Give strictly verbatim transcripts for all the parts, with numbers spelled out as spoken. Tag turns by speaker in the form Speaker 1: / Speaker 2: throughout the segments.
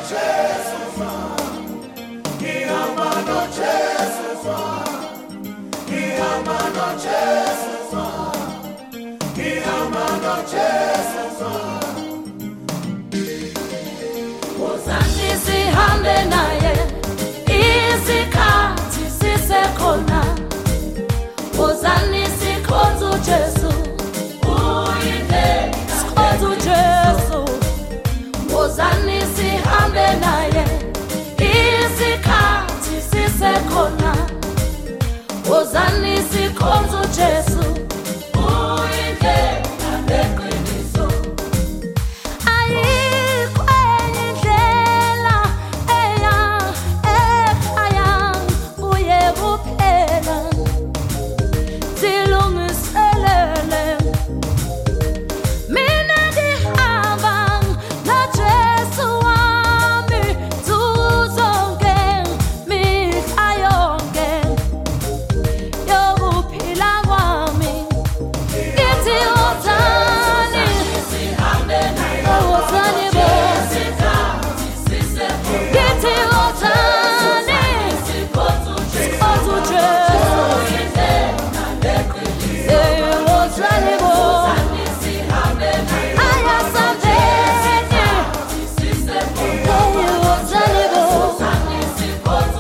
Speaker 1: Wozani sikhonza uJesu uyindlela neqiniso ayikho enye indlela eya ekhaya kuye kuphela silungiselele mina ngihamba noJesu wami tuzonke mihla yonke yokuphila kwami ngithi uthani sihambe naye uthani ngithi uthani sikhonza uJesu uyindlela neqiniso uthani sihambe naye ayasambeni uthani sikhonza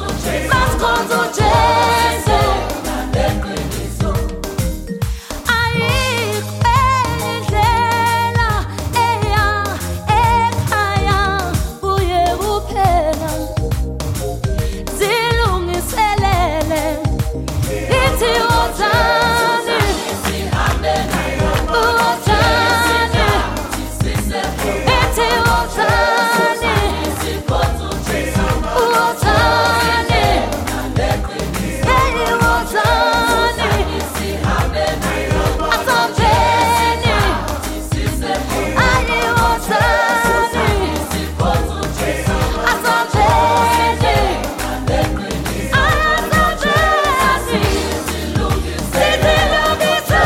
Speaker 1: uJesu neqiniso ayikho enye indlela eya ekhaya kuye kuphela zilungiselele ithi uthani sihambe naye uthani ithi uthani sikhonza uJesu uthani neqiniso hey uthani sihambe naye asambeni ayi uthani sikhonza uJesu asambeni neqiniso ayasambeni sizilungisele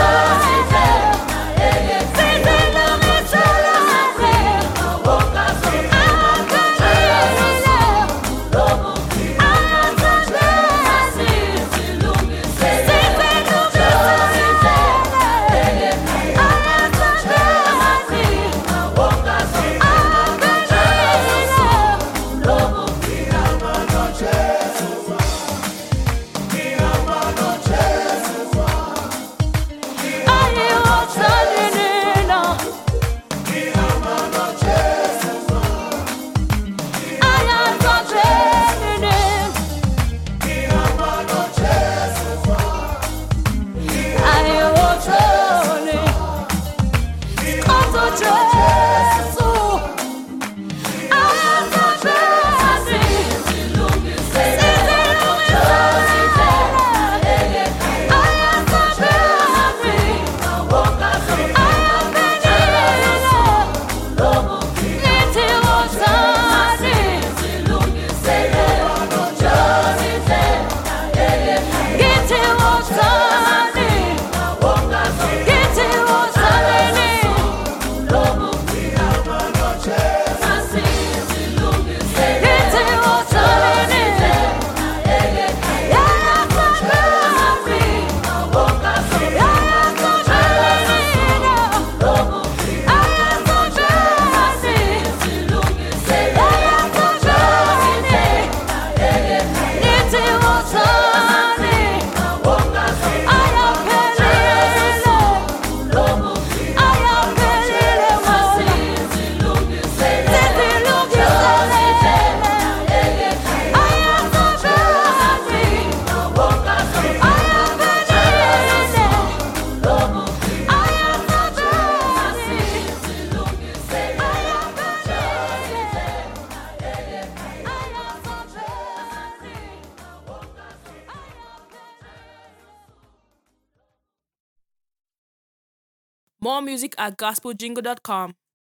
Speaker 2: More music at gospel jingle dot com.